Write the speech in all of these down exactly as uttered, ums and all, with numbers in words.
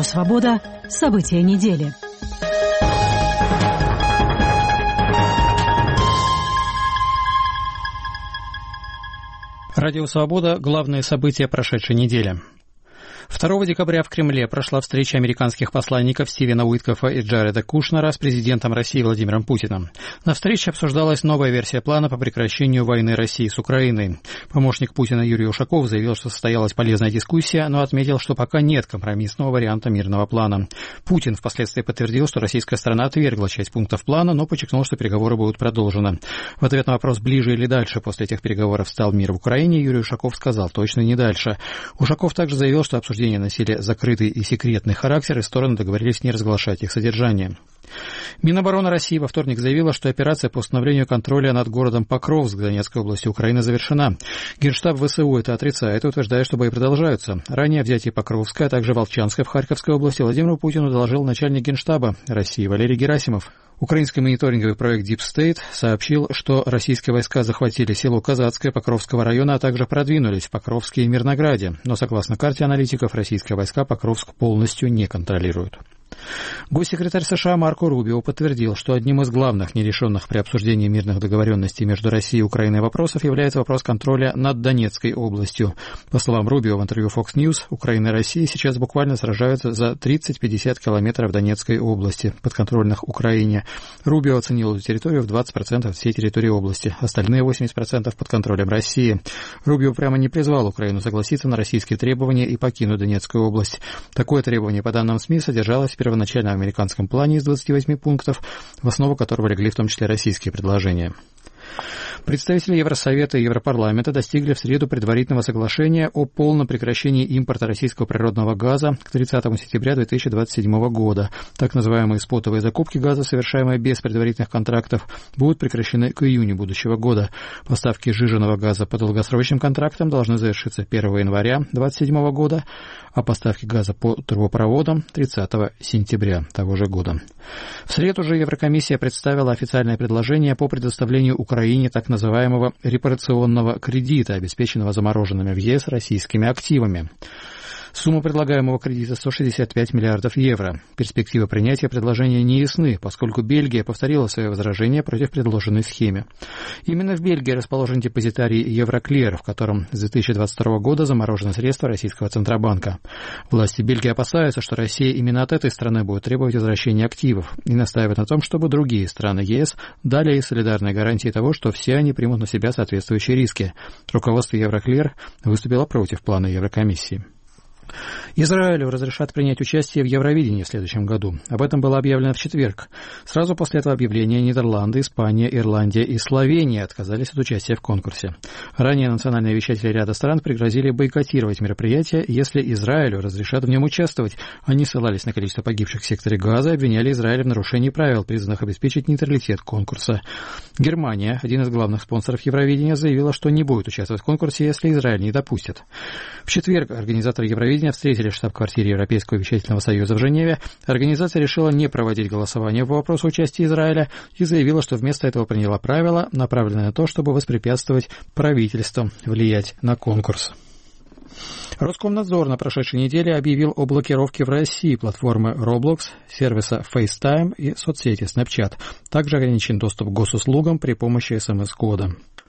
«Свобода». События недели. Радио «Свобода» – главные события прошедшей недели. второго декабря в Кремле прошла встреча американских посланников Стивена Уиткофа и Джареда Кушнера с президентом России Владимиром Путиным. На встрече обсуждалась новая версия плана по прекращению войны России с Украиной. Помощник Путина Юрий Ушаков заявил, что состоялась полезная дискуссия, но отметил, что пока нет компромиссного варианта мирного плана. Путин впоследствии подтвердил, что российская сторона отвергла часть пунктов плана, но подчеркнул, что переговоры будут продолжены. В ответ на вопрос, ближе или дальше после этих переговоров стал мир в Украине, Юрий Ушаков сказал, точно не дальше. Ушаков также заявил, что обсуждение носили закрытый и секретный характер, и стороны договорились не разглашать их содержание. Минобороны России во вторник заявила, что операция по установлению контроля над городом Покровск Донецкой области Украины завершена. Генштаб ВСУ это отрицает и утверждает, что бои продолжаются. Ранее о взятии Покровска, а также Волчанска в Харьковской области Владимиру Путину доложил начальник Генштаба России Валерий Герасимов. Украинский мониторинговый проект Deep State сообщил, что российские войска захватили село Казацкое Покровского района, а также продвинулись в Покровске и Мирнограде. Но, согласно карте аналитиков, российские войска Покровск полностью не контролируют. Госсекретарь США Марко Рубио подтвердил, что одним из главных нерешенных при обсуждении мирных договоренностей между Россией и Украиной вопросов является вопрос контроля над Донецкой областью. По словам Рубио в интервью Fox News, Украина и Россия сейчас буквально сражаются за тридцать-пятьдесят километров Донецкой области, подконтрольных Украине. Рубио оценил эту территорию в двадцать процентов всей территории области, остальные восемьдесят процентов под контролем России. Рубио прямо не призвал Украину согласиться на российские требования и покинуть Донецкую область. Такое требование, по данным СМИ, содержалось в первоначальном американском плане из двадцати восьми пунктов, в основу которого легли в том числе российские предложения. Представители Евросовета и Европарламента достигли в среду предварительного соглашения о полном прекращении импорта российского природного газа к тридцатому сентября две тысячи двадцать седьмого года. Так называемые спотовые закупки газа, совершаемые без предварительных контрактов, будут прекращены к июню будущего года. Поставки сжиженного газа по долгосрочным контрактам должны завершиться первого января две тысячи двадцать седьмого года, а поставки газа по трубопроводам тридцатого сентября того же года. В среду же Еврокомиссия представила официальное предложение по предоставлению Украине так называемого репарационного кредита, обеспеченного замороженными в ЕС российскими активами. Сумма предлагаемого кредита сто шестьдесят пять миллиардов евро. Перспективы принятия предложения не ясны, поскольку Бельгия повторила свое возражение против предложенной схемы. Именно в Бельгии расположен депозитарий Евроклир, в котором с две тысячи двадцать второго года заморожены средства российского Центробанка. Власти Бельгии опасаются, что Россия именно от этой страны будет требовать возвращения активов и настаивает на том, чтобы другие страны ЕС дали ей солидарные гарантии того, что все они примут на себя соответствующие риски. Руководство Евроклир выступило против плана Еврокомиссии. Израилю разрешат принять участие в Евровидении в следующем году. Об этом было объявлено в четверг. Сразу после этого объявления Нидерланды, Испания, Ирландия и Словения отказались от участия в конкурсе. Ранее национальные вещатели ряда стран пригрозили бойкотировать мероприятие, если Израилю разрешат в нем участвовать. Они ссылались на количество погибших в секторе Газа и обвиняли Израиль в нарушении правил, призванных обеспечить нейтралитет конкурса. Германия, один из главных спонсоров Евровидения, заявила, что не будет участвовать в конкурсе, если Израиль не допустит. В четверг организаторы Евровидения встретились в штаб-квартире Европейского вещательного союза в Женеве. Организация решила не проводить голосование по вопросу участия Израиля и заявила, что вместо этого приняла правила, направленные на то, чтобы воспрепятствовать правительству влиять на конкурс. Роскомнадзор на прошедшей неделе объявил о блокировке в России платформы Roblox, сервиса FaceTime и соцсети Snapchat. Также ограничен доступ к госуслугам при помощи эс эм эс-кода.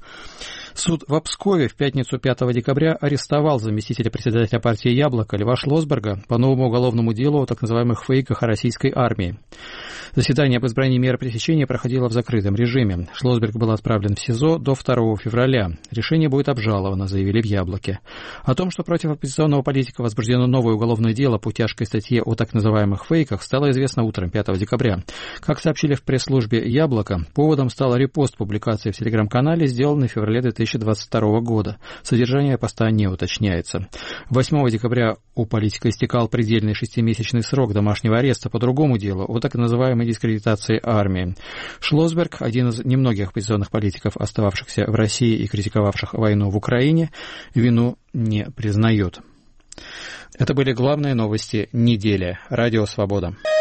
Суд в Пскове в пятницу пятого декабря арестовал заместителя председателя партии «Яблоко» Льва Шлосберга по новому уголовному делу о так называемых фейках о российской армии. Заседание об избрании меры пресечения проходило в закрытом режиме. Шлосберг был отправлен в СИЗО до второго февраля. Решение будет обжаловано, заявили в «Яблоке». О том, что против оппозиционного политика возбуждено новое уголовное дело по тяжкой статье о так называемых фейках, стало известно утром пятого декабря. Как сообщили в пресс-службе «Яблоко», поводом стал репост публикации в телеграм-канале, сделанный в феврале две тысячи двадцать второго года. Содержание поста не уточняется. восьмого декабря у политика истекал предельный шестимесячный срок домашнего ареста по другому делу о так называемой дискредитации армии. Шлосберг, один из немногих оппозиционных политиков, остававшихся в России и критиковавших войну в Украине, вину не признает. Это были главные новости недели. Радио «Свобода».